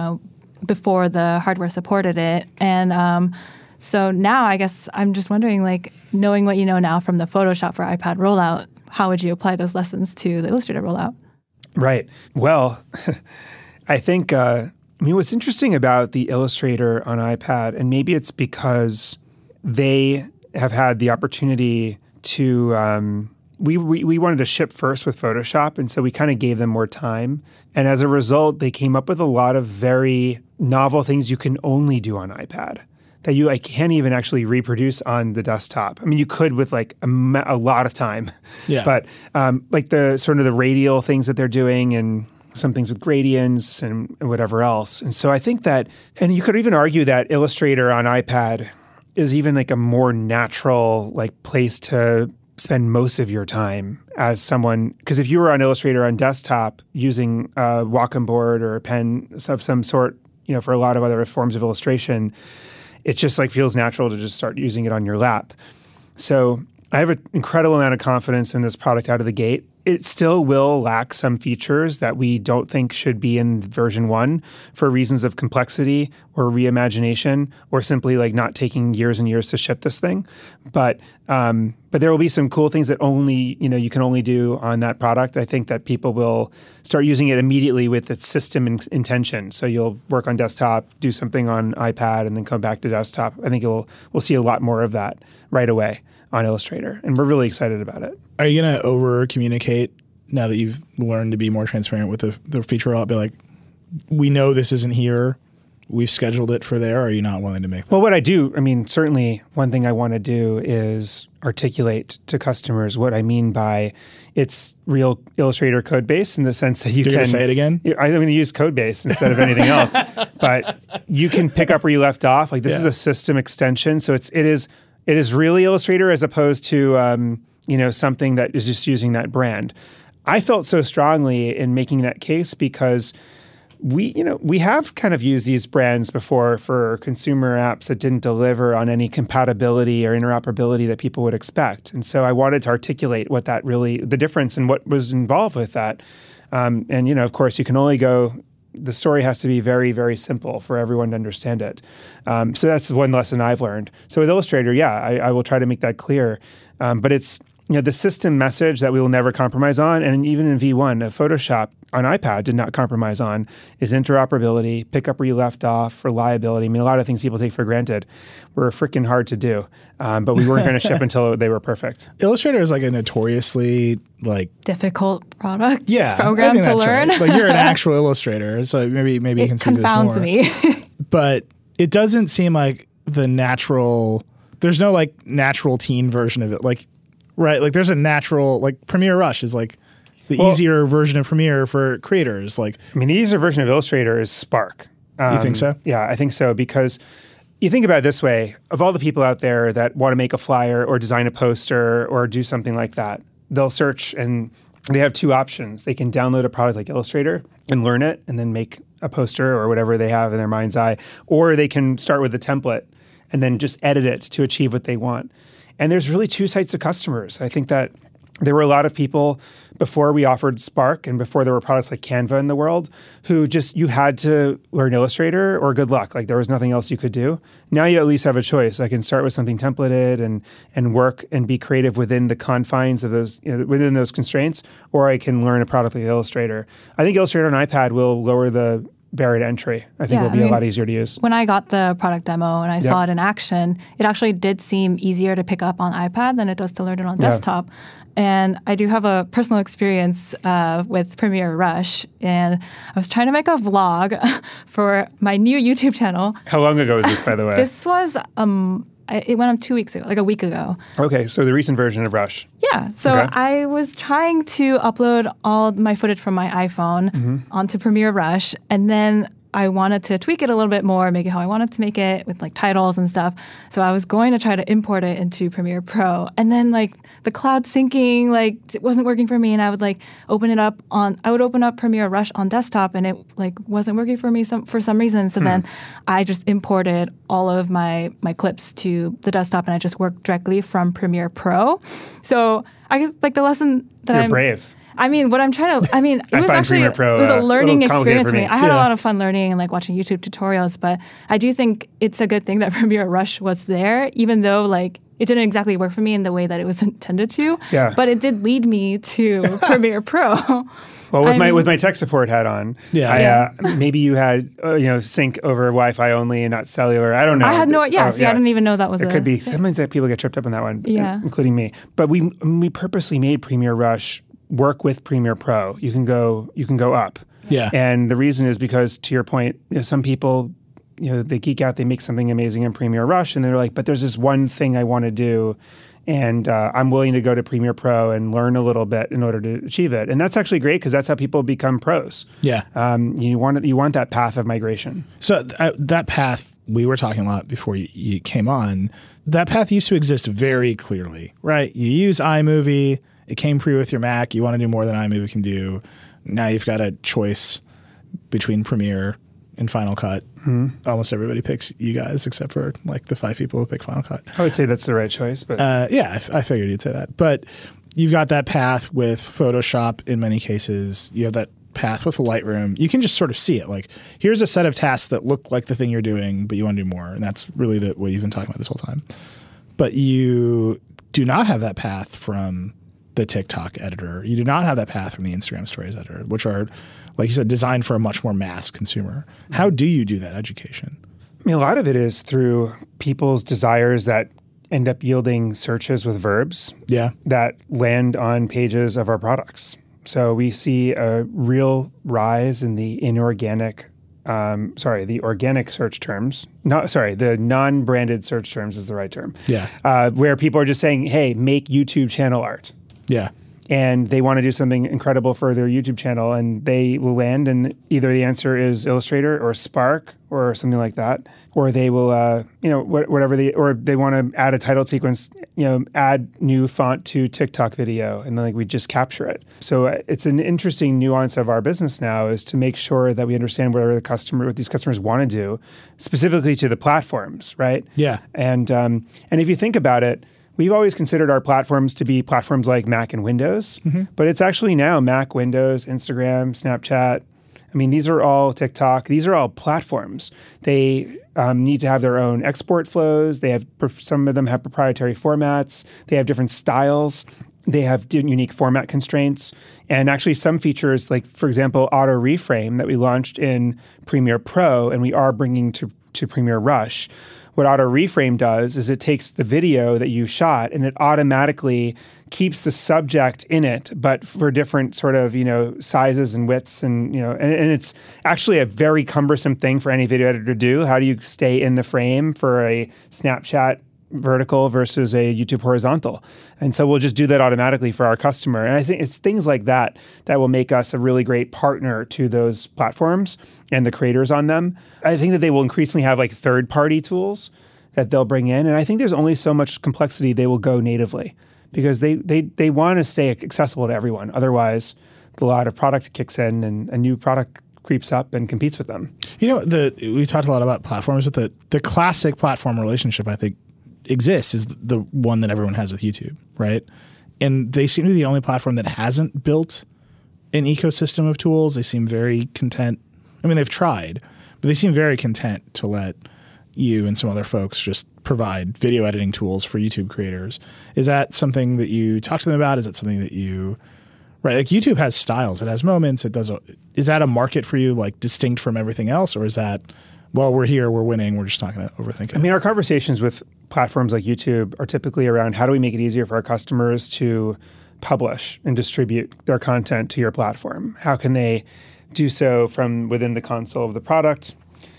before the hardware supported it. And so now I guess I'm just wondering, like, knowing what you know now from the Photoshop for iPad rollout, how would you apply those lessons to the Illustrator rollout? Right. Well, I think, what's interesting about the Illustrator on iPad, and maybe it's because they have had the opportunity to, we wanted to ship first with Photoshop, and so we kind of gave them more time. And as a result, they came up with a lot of very novel things you can only do on iPad that you can't even actually reproduce on the desktop. You could with like a lot of time. Yeah. But like the sort of the radial things that they're doing and some things with gradients and whatever else. And so I think that, and you could even argue that Illustrator on iPad is even like a more natural like place to spend most of your time as someone, because if you were on Illustrator on desktop using a Wacom board or a pen of some sort, for a lot of other forms of illustration, it just like feels natural to just start using it on your lap. So I have an incredible amount of confidence in this product out of the gate. It still will lack some features that we don't think should be in version 1 for reasons of complexity or reimagination or simply like not taking years and years to ship this thing. But there will be some cool things that only, you can only do on that product. I think that people will start using it immediately with its system intention. So you'll work on desktop, do something on iPad, and then come back to desktop. I think we'll see a lot more of that right away on Illustrator, and we're really excited about it. Are you going to over-communicate now that you've learned to be more transparent with the feature rollout? Be like, we know this isn't here, we've scheduled it for there, or are you not willing to make that? Well, what I do, I mean, certainly one thing I want to do is articulate to customers what I mean by it's real Illustrator code base in the sense that you You're can gonna say it again. I'm going to use code base instead of anything else, but you can pick up where you left off. Like this is a system extension, so it is really Illustrator as opposed to something that is just using that brand. I felt so strongly in making that case because we have kind of used these brands before for consumer apps that didn't deliver on any compatibility or interoperability that people would expect. And so I wanted to articulate what that really, the difference and what was involved with that. Of course, you can only the story has to be very, very simple for everyone to understand it. So that's one lesson I've learned. So with Illustrator, I will try to make that clear. But it's, the system message that we will never compromise on, and even in V1, Photoshop on iPad did not compromise on, is interoperability, pick up where you left off, reliability. I mean, a lot of things people take for granted were freaking hard to do, but we weren't going to ship until they were perfect. Illustrator is like a notoriously difficult program Right. to learn. Like you're an actual illustrator, so maybe you can speak to this more. It confounds me. But it doesn't seem like the natural. There's no natural teen version of it. Right, there's a natural Premiere Rush is the easier version of Premiere for creators. The easier version of Illustrator is Spark. You think so? Yeah, I think so, because you think about it this way: of all the people out there that want to make a flyer or design a poster or do something like that, they'll search and they have two options. They can download a product like Illustrator and learn it and then make a poster or whatever they have in their mind's eye, or they can start with a template and then just edit it to achieve what they want. And there's really two types of customers. I think that there were a lot of people before we offered Spark and before there were products like Canva in the world who you had to learn Illustrator or good luck. There was nothing else you could do. Now you at least have a choice. I can start with something templated and work and be creative within the confines of those, within those constraints, or I can learn a product like Illustrator. I think Illustrator on iPad will lower the barrier to entry. I think it'll be a lot easier to use. When I got the product demo and I saw it in action, it actually did seem easier to pick up on iPad than it does to learn it on desktop. And I do have a personal experience with Premiere Rush. And I was trying to make a vlog for my new YouTube channel. How long ago was this, by the way? This was, it went on 2 weeks ago, a week ago. Okay, so the recent version of Rush. Yeah, so I was trying to upload all my footage from my iPhone onto Premiere Rush, and then I wanted to tweak it a little bit more, make it how I wanted to make it with titles and stuff. So I was going to try to import it into Premiere Pro, and then the cloud syncing it wasn't working for me, and I would open up Premiere Rush on desktop, and it wasn't working for me for some reason. So then I just imported all of my clips to the desktop, and I just worked directly from Premiere Pro. So I guess the lesson that You're brave. I mean, what I'm trying to, it was actually, it was a learning experience for me. I had a lot of fun learning and watching YouTube tutorials, but I do think it's a good thing that Premiere Rush was there, even though it didn't exactly work for me in the way that it was intended to. Yeah. But it did lead me to Premiere Pro. Well, with my tech support hat on, maybe you had sync over Wi-Fi only and not cellular. I don't know. I had I didn't even know that was it could be. Sometimes that people get tripped up on that one, including me. But we purposely made Premiere Rush work with Premiere Pro. You can go up. Yeah. And the reason is because, to your point, some people, they geek out, they make something amazing in Premiere Rush, and they're like, but there's this one thing I want to do, and I'm willing to go to Premiere Pro and learn a little bit in order to achieve it. And that's actually great because that's how people become pros. Yeah. You want that path of migration. So that path, we were talking a lot before you came on, that path used to exist very clearly, right? You use iMovie. It came free with your Mac. You want to do more than iMovie can do. Now you've got a choice between Premiere and Final Cut. Almost everybody picks you guys except for the 5 people who pick Final Cut. I would say that's the right choice. But I figured you'd say that. But you've got that path with Photoshop in many cases. You have that path with Lightroom. You can just sort of see it. Here's a set of tasks that look like the thing you're doing, but you want to do more. And that's really what you've been talking about this whole time. But you do not have that path from the TikTok editor. You do not have that path from the Instagram Stories editor, which are, like you said, designed for a much more mass consumer. How do you do that education? A lot of it is through people's desires that end up yielding searches with verbs that land on pages of our products. So we see a real rise in the inorganic the organic search terms, the non-branded search terms is the right term. Yeah. Where people are just saying, hey, make YouTube channel art. Yeah. And they want to do something incredible for their YouTube channel, and they will land, and either the answer is Illustrator or Spark or something like that, or they will, or they want to add a title sequence, add new font to TikTok video, and then we just capture it. So it's an interesting nuance of our business now is to make sure that we understand what these customers want to do, specifically to the platforms, right? Yeah. And if you think about it, we've always considered our platforms to be platforms like Mac and Windows, but it's actually now Mac, Windows, Instagram, Snapchat. I mean, these are all TikTok. These are all platforms. They need to have their own export flows. Some of them have proprietary formats. They have different styles. They have unique format constraints. And actually some features, like, for example, auto reframe that we launched in Premiere Pro and we are bringing to Premiere Rush. What auto reframe does is it takes the video that you shot and it automatically keeps the subject in it, but for different sort of, sizes and widths and it's actually a very cumbersome thing for any video editor to do. How do you stay in the frame for a Snapchat vertical versus a YouTube horizontal? And so we'll just do that automatically for our customer. And I think it's things like that will make us a really great partner to those platforms and the creators on them. I think that they will increasingly have third-party tools that they'll bring in. And I think there's only so much complexity they will go natively because they want to stay accessible to everyone. Otherwise, the lot of product kicks in and a new product creeps up and competes with them. We talked a lot about platforms, but the classic platform relationship, I think, exists is the one that everyone has with YouTube, right? And they seem to be the only platform that hasn't built an ecosystem of tools. They seem very content. I mean, they've tried, but they seem very content to let you and some other folks just provide video editing tools for YouTube creators. Is that something that you talk to them about? Is that something that right? Like YouTube has styles, it has moments, is that a market for you, distinct from everything else? Or is that, well, we're here, we're winning, we're just not going to overthink it? I mean, our conversations with platforms like YouTube are typically around how do we make it easier for our customers to publish and distribute their content to your platform? How can they do so from within the console of the product?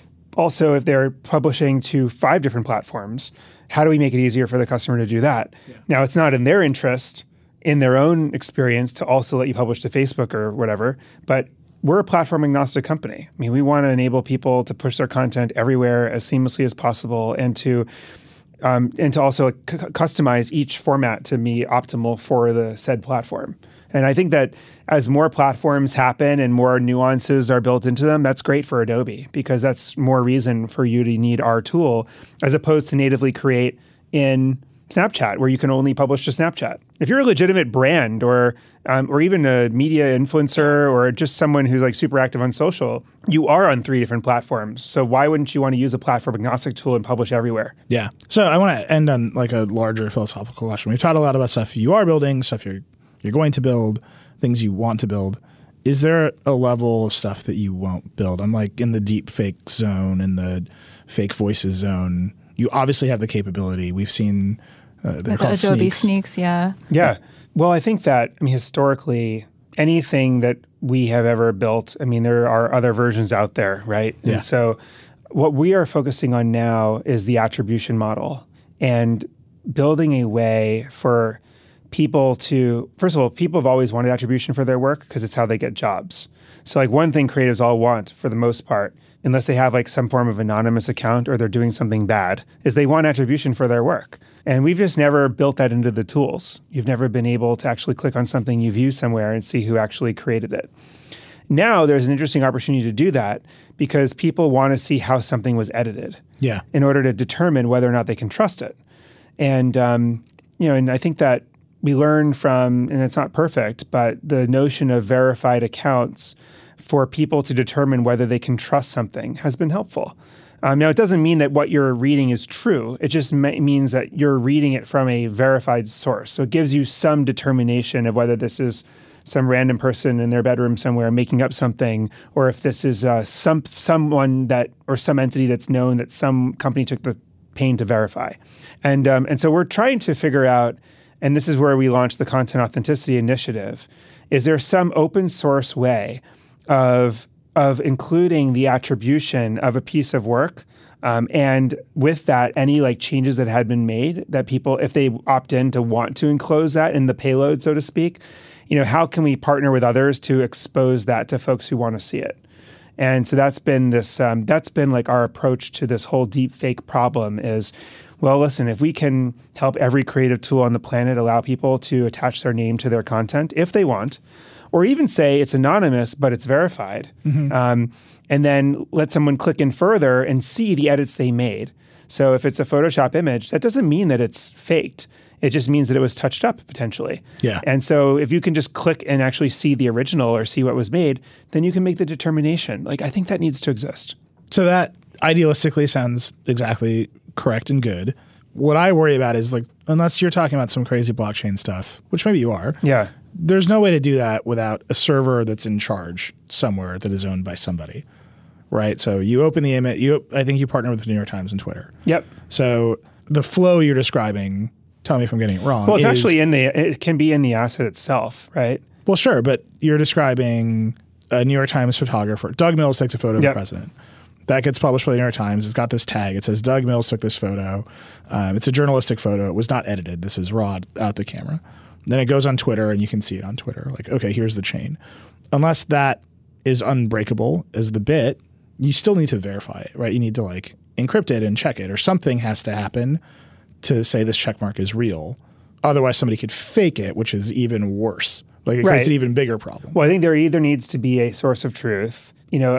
Also, if they're publishing to 5 different platforms, how do we make it easier for the customer to do that? Yeah. Now, it's not in their interest, in their own experience, to also let you publish to Facebook or whatever, but we're a platform agnostic company. I mean, we want to enable people to push their content everywhere as seamlessly as possible and to also customize each format to be optimal for the said platform. And I think that as more platforms happen and more nuances are built into them, that's great for Adobe because that's more reason for you to need our tool as opposed to natively create in Snapchat, where you can only publish to Snapchat. If you're a legitimate brand or even a media influencer or just someone who's super active on social, you are on 3 different platforms. So why wouldn't you want to use a platform agnostic tool and publish everywhere? Yeah. So I want to end on a larger philosophical question. We've talked a lot about stuff you are building, stuff you're going to build, things you want to build. Is there a level of stuff that you won't build? I'm in the deep fake zone, in the fake voices zone. You obviously have the capability. We've seen they're called Adobe Sneaks, yeah. Yeah. Well, I think that, historically, anything that we have ever built, there are other versions out there, right? Yeah. And so what we are focusing on now is the attribution model and building a way for people to, first of all, people have always wanted attribution for their work because it's how they get jobs. So one thing creatives all want for the most part, unless they have some form of anonymous account or they're doing something bad, is they want attribution for their work. And we've just never built that into the tools. You've never been able to actually click on something you view somewhere and see who actually created it. Now there's an interesting opportunity to do that because people want to see how something was edited in order to determine whether or not they can trust it. And, and I think that we learn from, and it's not perfect, but the notion of verified accounts for people to determine whether they can trust something has been helpful. Now, it doesn't mean that what you're reading is true. It just means that you're reading it from a verified source. So it gives you some determination of whether this is some random person in their bedroom somewhere making up something, or if this is someone or some entity that's known that some company took the pain to verify. And so we're trying to figure out, and this is where we launched the Content Authenticity Initiative, is there some open source way of of including the attribution of a piece of work. And with that, any like changes that had been made that people, if they opt in to want to enclose that in the payload, so to speak, how can we partner with others to expose that to folks who want to see it? And so that's been like our approach to this whole deep fake problem is, well, listen, if we can help every creative tool on the planet allow people to attach their name to their content if they want, or even say it's anonymous, but it's verified, and then let someone click in further and see the edits they made. So if it's a Photoshop image, that doesn't mean that it's faked. It just means that it was touched up potentially. Yeah. And so if you can just click and actually see the original or see what was made, then you can make the determination. Like, I think that needs to exist. So that idealistically sounds exactly correct and good. What I worry about is, like, unless you're talking about some crazy blockchain stuff, which maybe you are. Yeah. There's no way to do that without a server that's in charge somewhere that is owned by somebody, right? So you open the image. I think you partner with the New York Times and Twitter. Yep. So the flow you're describing, tell me if I'm getting it wrong. Well, it's actually it can be in the asset itself, right? Well, sure, but you're describing a New York Times photographer. Doug Mills takes a photo of the president. That gets published by the New York Times. It's got this tag. It says Doug Mills took this photo. It's a journalistic photo. It was not edited. This is raw out the camera. Then it goes on Twitter, and you can see it on Twitter. Like, okay, here's the chain. Unless that is unbreakable as the bit, you still need to verify it, right? You need to like encrypt it and check it, or something has to happen to say this checkmark is real. Otherwise, somebody could fake it, which is even worse. Like, it creates an even bigger problem. Well, I think there either needs to be a source of truth,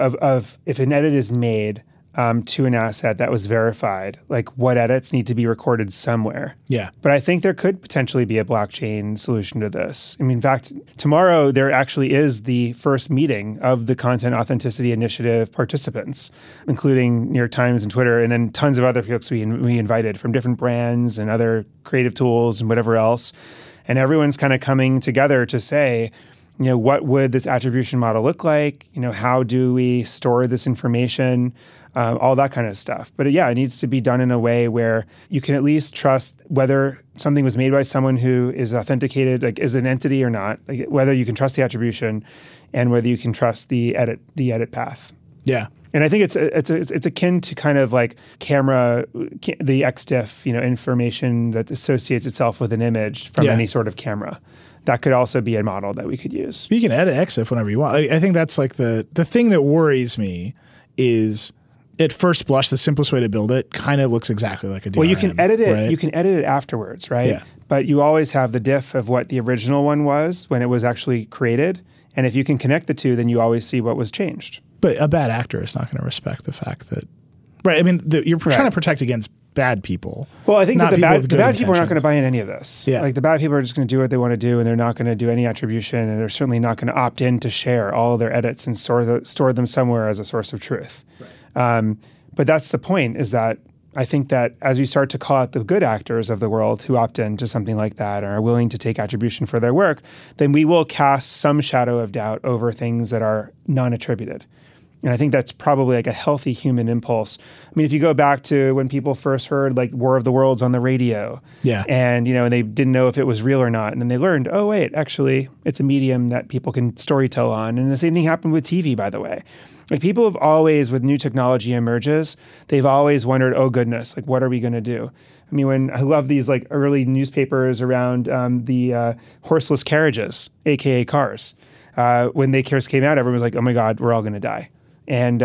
of if an edit is made to an asset that was verified, like what edits need to be recorded somewhere. Yeah. But I think there could potentially be a blockchain solution to this. I mean, in fact, tomorrow there actually is the first meeting of the Content Authenticity Initiative participants, including New York Times and Twitter, and then tons of other folks we invited from different brands and other creative tools and whatever else. And everyone's kind of coming together to say, what would this attribution model look like? How do we store this information? All that kind of stuff. But it needs to be done in a way where you can at least trust whether something was made by someone who is authenticated, like is an entity or not, like whether you can trust the attribution and whether you can trust the edit path. Yeah. And I think it's akin to kind of like camera, the XDiff, information that associates itself with an image from any sort of camera. That could also be a model that we could use. You can edit XDiff whenever you want. I think that's like the thing that worries me is, at first blush, the simplest way to build it kind of looks exactly like a DRM. Well, you can edit it. Right? You can edit it afterwards, right? Yeah. But you always have the diff of what the original one was when it was actually created. And if you can connect the two, then you always see what was changed. But a bad actor is not going to respect the fact that, right? I mean, you're trying to protect against bad people. Well, I think that the bad people are not going to buy in any of this. Yeah. Like the bad people are just going to do what they want to do, and they're not going to do any attribution, and they're certainly not going to opt in to share all their edits and store them somewhere as a source of truth. Right. But that's the point, is that I think that as we start to call out the good actors of the world who opt into something like that or are willing to take attribution for their work, then we will cast some shadow of doubt over things that are non-attributed. And I think that's probably like a healthy human impulse. I mean, if you go back to when people first heard like War of the Worlds on the radio, and and they didn't know if it was real or not, and then they learned, oh wait, actually, it's a medium that people can storytell on. And the same thing happened with TV, by the way. Like people have always, with new technology emerges, they've always wondered, oh goodness, like what are we going to do? I mean, I love these like early newspapers around the horseless carriages, aka cars. When they first came out, everyone was like, oh my God, we're all going to die. And,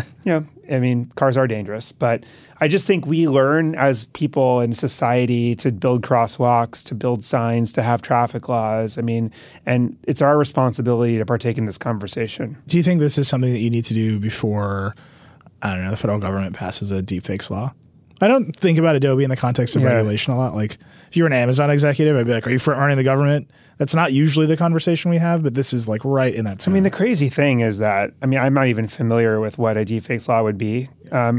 cars are dangerous, but I just think we learn as people in society to build crosswalks, to build signs, to have traffic laws. I mean, and it's our responsibility to partake in this conversation. Do you think this is something that you need to do before, the federal government passes a deepfakes law? I don't think about Adobe in the context of regulation a lot. Like, if you were an Amazon executive, I'd be like, are you front-running the government? That's not usually the conversation we have, but this is like right in that center. I mean, the crazy thing is that, I'm not even familiar with what a deepfakes law would be,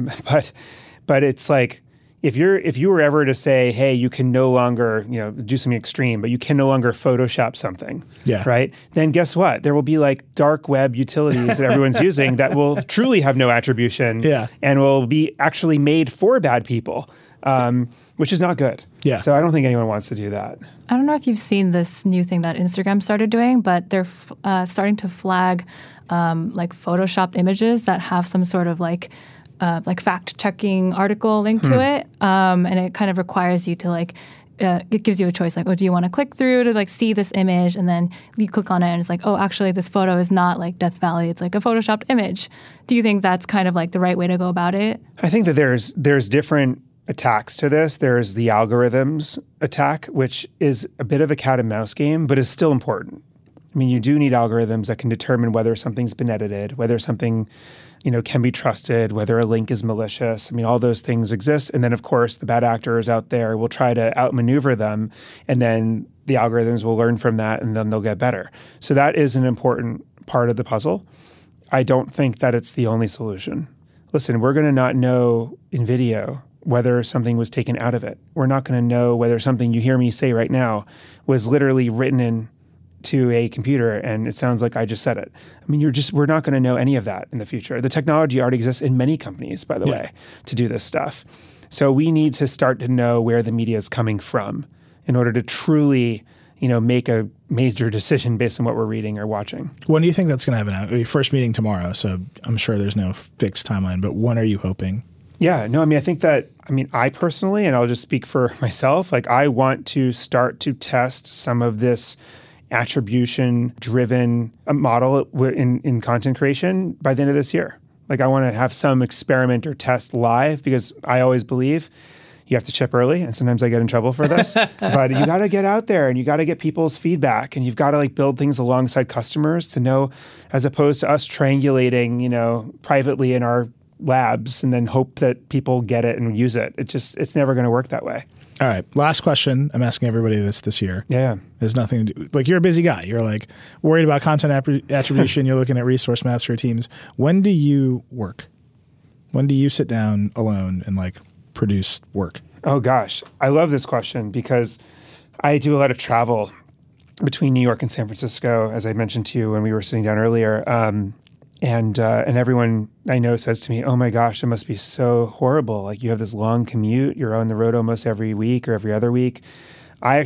but it's like, if you were ever to say, hey, you can no longer, do something extreme, but you can no longer Photoshop something, right? Then guess what? There will be like dark web utilities that everyone's using that will truly have no attribution and will be actually made for bad people. which is not good. Yeah. So I don't think anyone wants to do that. I don't know if you've seen this new thing that Instagram started doing, but they're starting to flag like photoshopped images that have some sort of like fact-checking article linked to it, and it kind of requires you to like. It gives you a choice, like, oh, do you want to click through to like see this image, and then you click on it, and it's like, oh, actually, this photo is not like Death Valley; it's like a photoshopped image. Do you think that's kind of like the right way to go about it? I think that there's different attacks to this. There's the algorithms attack, which is a bit of a cat and mouse game, but is still important. I mean, you do need algorithms that can determine whether something's been edited, whether something, can be trusted, whether a link is malicious. I mean, all those things exist. And then, of course, the bad actors out there will try to outmaneuver them, and then the algorithms will learn from that, and then they'll get better. So that is an important part of the puzzle. I don't think that it's the only solution. Listen, we're going to not know in video whether something was taken out of it. We're not going to know whether something you hear me say right now was literally written into a computer and it sounds like I just said it. I mean, we're not going to know any of that in the future. The technology already exists in many companies, by the way, to do this stuff. So we need to start to know where the media is coming from in order to truly, make a major decision based on what we're reading or watching. When do you think that's going to happen? Your first meeting tomorrow, so I'm sure there's no fixed timeline, but when are you hoping? Yeah, no, I personally, and I'll just speak for myself, like I want to start to test some of this attribution-driven model in content creation by the end of this year. Like I want to have some experiment or test live, because I always believe you have to ship early, and sometimes I get in trouble for this. But you got to get out there and you got to get people's feedback, and you've got to like build things alongside customers to know, as opposed to us triangulating, privately in our labs and then hope that people get it and use it. It's never going to work that way. All right. Last question. I'm asking everybody this year. Yeah. There's nothing to do. Like, you're a busy guy. You're like worried about content attribution. You're looking at resource maps for your teams. When do you work? When do you sit down alone and like produce work? Oh gosh. I love this question because I do a lot of travel between New York and San Francisco, as I mentioned to you when we were sitting down earlier. And everyone I know says to me, oh my gosh, it must be so horrible. Like you have this long commute. You're on the road almost every week or every other week. I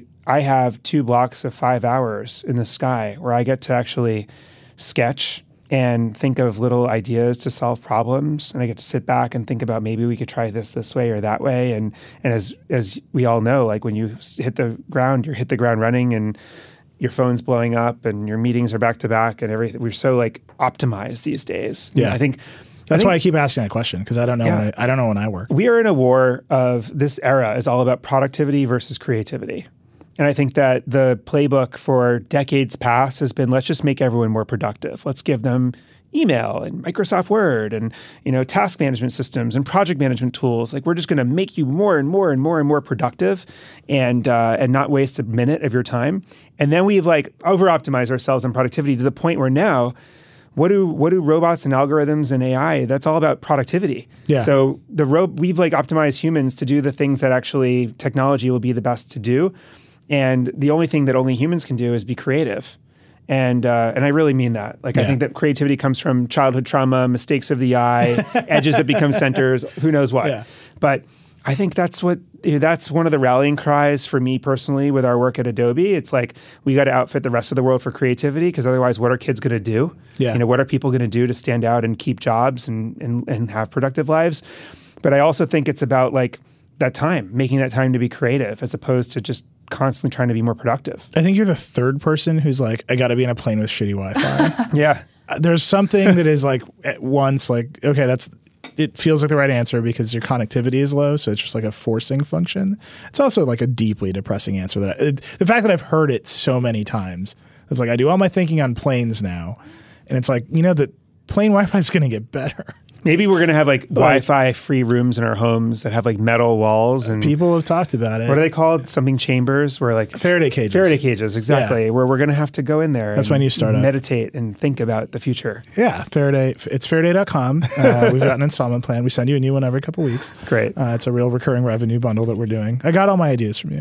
have 2 blocks of 5 hours in the sky where I get to actually sketch and think of little ideas to solve problems. And I get to sit back and think about maybe we could try this way or that way. And as we all know, like when you hit the ground, you hit the ground running, and your phone's blowing up and your meetings are back to back and everything. We're so like optimized these days. Yeah. I think that's why I keep asking that question, because I don't know. I don't know when I work. We are in a war of this era is all about productivity versus creativity. And I think that the playbook for decades past has been, let's just make everyone more productive. Let's give them email and Microsoft Word and, task management systems and project management tools. Like we're just going to make you more and more and more and more productive and not waste a minute of your time. And then we've like over-optimized ourselves on productivity to the point where now what do robots and algorithms and AI, that's all about productivity. Yeah. So we've like optimized humans to do the things that actually technology will be the best to do. And the only thing that only humans can do is be creative. And I really mean that. Like, I think that creativity comes from childhood trauma, mistakes of the eye, edges that become centers, who knows what. Yeah. But I think that's that's one of the rallying cries for me personally with our work at Adobe. It's like, we got to outfit the rest of the world for creativity, because otherwise what are kids going to do? Yeah. What are people going to do to stand out and keep jobs and have productive lives? But I also think it's about like that time, making that time to be creative as opposed to just constantly trying to be more productive. I think you're the third person who's like, I got to be in a plane with shitty Wi-Fi. Yeah. There's something that is like at once like, okay, it feels like the right answer because your connectivity is low. So it's just like a forcing function. It's also like a deeply depressing answer the fact that I've heard it so many times, it's like I do all my thinking on planes now. And it's like, the plane Wi-Fi is going to get better. Maybe we're going to have like Wi-Fi free rooms in our homes that have like metal walls. And people have talked about it. What are they called? Something chambers where like Faraday cages. Faraday cages, exactly. Yeah. Where we're going to have to go in there. That's my new startup. Meditate and think about the future. Yeah, Faraday. It's Faraday.com. We've got an installment plan. We send you a new one every couple of weeks. Great. It's a real recurring revenue bundle that we're doing. I got all my ideas from you.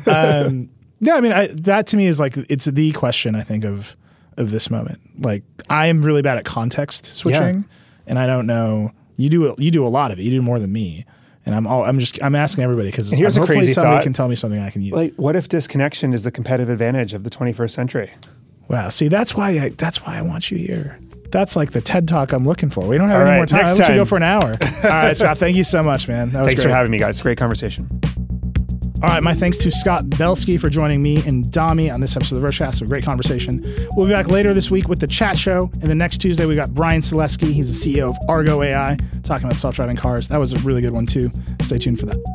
That to me is like, it's the question I think of this moment. Like, I'm really bad at context switching, and I don't know. You do a lot of it. You do more than me. And I'm asking everybody because here's a crazy somebody thought. can tell me something I can use. Like, what if disconnection is the competitive advantage of the 21st century? Wow. See, that's why I want you here. That's like the TED Talk I'm looking for. We don't have All any right, more time. next Let's time. go for an hour. All right, Scott, thank you so much, man. That was Thanks great. for having me, guys. Great conversation. All right, my thanks to Scott Belsky for joining me and Dami on this episode of the Vergecast. A great conversation. We'll be back later this week with the chat show. And the next Tuesday, we got Brian Selesky. He's the CEO of Argo AI, talking about self-driving cars. That was a really good one, too. Stay tuned for that.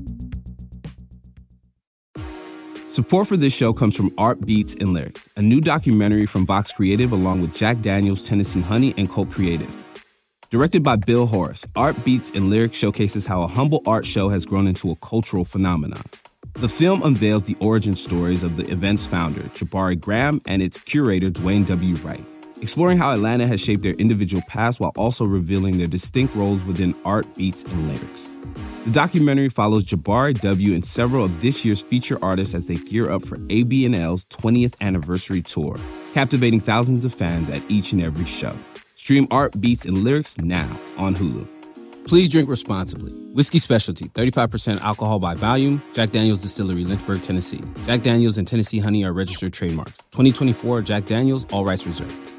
Support for this show comes from Art Beats and Lyrics, a new documentary from Vox Creative along with Jack Daniels, Tennessee Honey, and Colt Creative. Directed by Bill Horace, Art Beats and Lyrics showcases how a humble art show has grown into a cultural phenomenon. The film unveils the origin stories of the event's founder, Jabari Graham, and its curator, Dwayne W. Wright, exploring how Atlanta has shaped their individual paths while also revealing their distinct roles within art, beats, and lyrics. The documentary follows Jabari W. and several of this year's feature artists as they gear up for ABNL's 20th anniversary tour, captivating thousands of fans at each and every show. Stream Art, Beats, and Lyrics now on Hulu. Please drink responsibly. Whiskey Specialty, 35% alcohol by volume. Jack Daniel's Distillery, Lynchburg, Tennessee. Jack Daniel's and Tennessee Honey are registered trademarks. 2024 Jack Daniel's, all rights reserved.